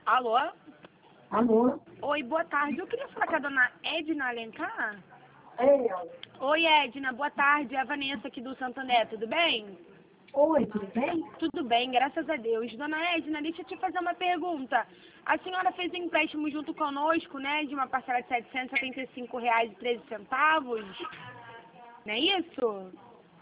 Alô? Amor. Oi, boa tarde. Eu queria falar com a dona Edna Alencar. Ei, Oi, Edna, boa tarde. É a Vanessa aqui do Santander, tudo bem? oi, tudo bem? Tudo bem, graças a Deus. Dona Edna, deixa eu te fazer uma pergunta. A senhora fez um empréstimo junto conosco, né, de uma parcela de R$ 775,13, não é isso?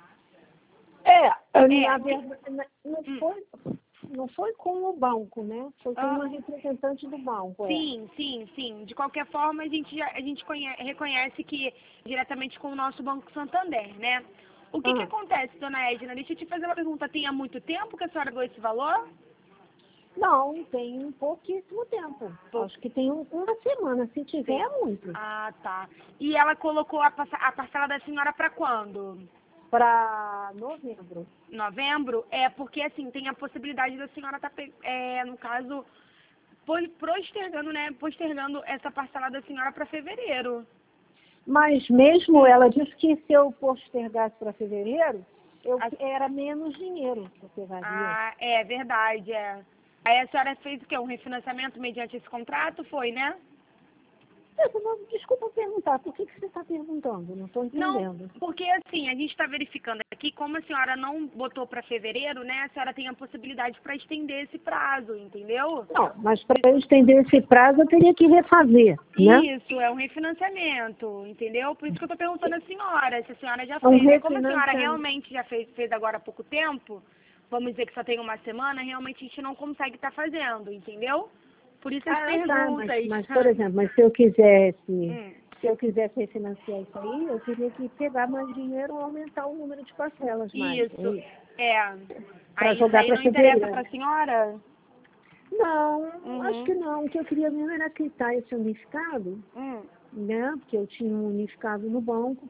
Na verdade, não foi com o banco, né? Foi com uma representante do banco. Sim, sim, sim. De qualquer forma, a gente reconhece que diretamente com o nosso Banco Santander, né? O que acontece, dona Edna? Deixa eu te fazer uma pergunta. Tem há muito tempo que a senhora deu esse valor? Não, tem pouquíssimo tempo. Acho que tem uma semana, se tiver é muito. Ah, tá. E ela colocou a parcela da senhora para quando? Para novembro. Novembro? É, porque assim, tem a possibilidade da senhora estar, no caso, postergando, né? Postergando essa parcela da senhora para fevereiro. Mas mesmo ela disse que se eu postergasse para fevereiro, era menos dinheiro que eu pegaria. Ah, é verdade, é. Aí a senhora fez o quê? Um refinanciamento mediante esse contrato? Foi, né? Desculpa perguntar, por que você está perguntando? Não estou entendendo. Não, porque assim, a gente está verificando aqui, como a senhora não botou para fevereiro, né? A senhora tem a possibilidade para estender esse prazo, entendeu? Não, mas para eu estender esse prazo eu teria que refazer, né? Isso, é um refinanciamento, entendeu? Por isso que eu estou perguntando à senhora, se a senhora já É um fez. Como a senhora refinanciamento. realmente já fez agora há pouco tempo, vamos dizer que só tem uma semana, realmente a gente não consegue estar fazendo, entendeu? Por isso as perguntas. Mas, por exemplo, se eu quisesse refinanciar isso aí, eu teria que pegar mais dinheiro ou aumentar o número de parcelas mais. Isso, é. Para Aí isso jogar aí para não interessa fevereiro. para a senhora? Não, acho que não. O que eu queria mesmo era quitar esse unificado, né? Porque eu tinha um unificado no banco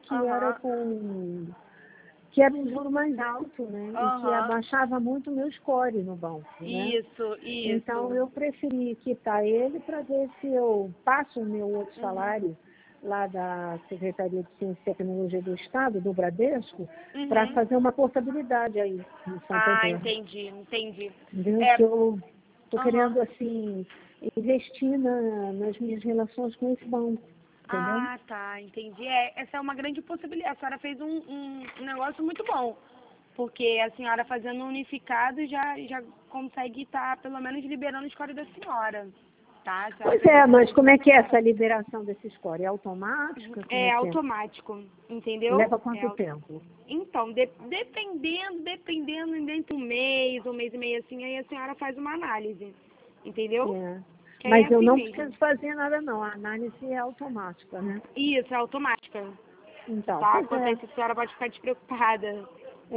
que era um juro mais alto, né? E que abaixava muito o meu score no banco, né? Isso. Então, eu preferi quitar ele para ver se eu passo o meu outro salário lá da Secretaria de Ciência e Tecnologia do Estado, do Bradesco, para fazer uma portabilidade aí no Santander. Entendi. Entendeu? Que eu estou querendo, assim, investir nas minhas relações com esse banco. Entendeu? Ah, tá, entendi. Essa é uma grande possibilidade. A senhora fez um negócio muito bom. Porque a senhora fazendo um unificado já consegue estar, pelo menos, liberando o score da senhora. Tá? Pois é, mas como é que é essa liberação desse score? É automática? É automático, entendeu? Leva quanto tempo? Então, dependendo, dentro de um mês e meio assim, aí a senhora faz uma análise, entendeu? Mas eu não preciso fazer nada não, a análise é automática, né? Isso, é automática. Então, Tá? Quanto a isso, a senhora pode ficar despreocupada.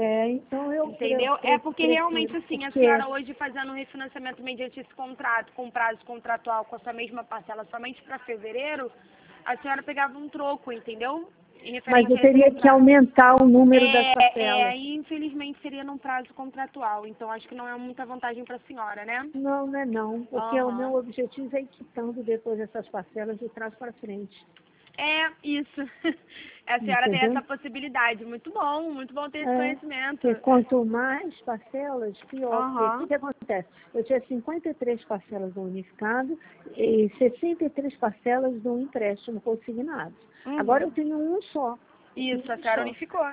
Então eu... Entendeu? É porque realmente, assim, a senhora hoje fazendo um refinanciamento mediante esse contrato, com prazo contratual, com a sua mesma parcela somente para fevereiro, a senhora pegava um troco, entendeu? Mas eu teria que aumentar o número das parcelas. Aí infelizmente seria num prazo contratual, então acho que não é muita vantagem para a senhora, né? Não, não é não, porque o meu objetivo é ir quitando depois essas parcelas de trás para frente. É, isso. A senhora tem essa possibilidade. Muito bom ter esse conhecimento. Porque quanto mais parcelas, pior. Porque o que acontece? Eu tinha 53 parcelas do unificado e 63 parcelas do empréstimo consignado. Agora eu tenho um só. Isso, a senhora unificou.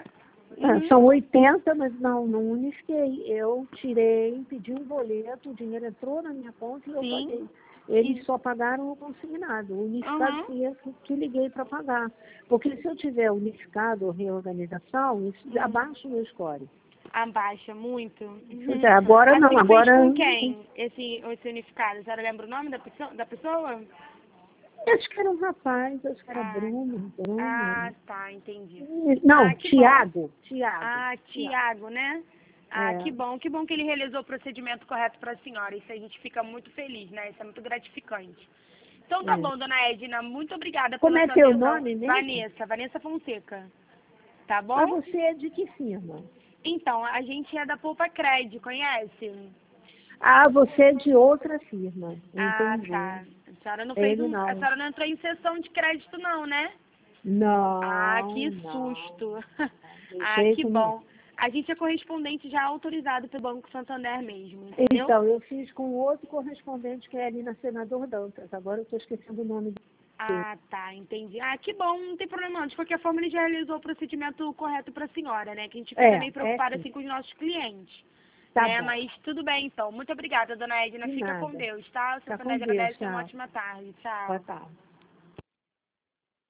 São 80, mas não unifiquei. Eu tirei, pedi um boleto, o dinheiro entrou na minha conta e eu paguei. Eles só pagaram o consignado. O unificado fui eu que liguei para pagar. Porque se eu tiver unificado ou reorganização, isso abaixa o meu score. Abaixa muito? Agora não, agora... Com quem esse unificado? A senhora lembra o nome da pessoa? Acho que era um rapaz, acho que era Bruno. Ah, tá, entendi. Não, Tiago. Ah, Tiago, né? Ah, que bom que ele realizou o procedimento correto para a senhora. Isso a gente fica muito feliz, né? Isso é muito gratificante. Então tá bom, dona Edna, muito obrigada pela sua atenção. Como é teu nome mesmo? Vanessa Fonseca. Tá bom? Mas você é de que firma? Então, a gente é da Poupa Cred, conhece? Ah, você é de outra firma. Entendi. Tá. A senhora não a senhora não entrou em sessão de crédito não, né? Não. Ah, que susto. Ah, que bom. A gente é correspondente já autorizado pelo Banco Santander mesmo, entendeu? Então, eu fiz com outro correspondente que é ali na Senador Dantas. Agora eu estou esquecendo o nome dele. Ah, tá, entendi. Ah, que bom, não tem problema não. De qualquer forma, ele já realizou o procedimento correto para a senhora, né? Que a gente fica meio preocupada assim com os nossos clientes. Tá né? bom. Mas tudo bem, então. Muito obrigada, dona Edna. De Fica nada. com Deus, tá? O Fica senhor com Deus, agradece. tchau. Uma ótima tarde. Tchau. Boa tarde.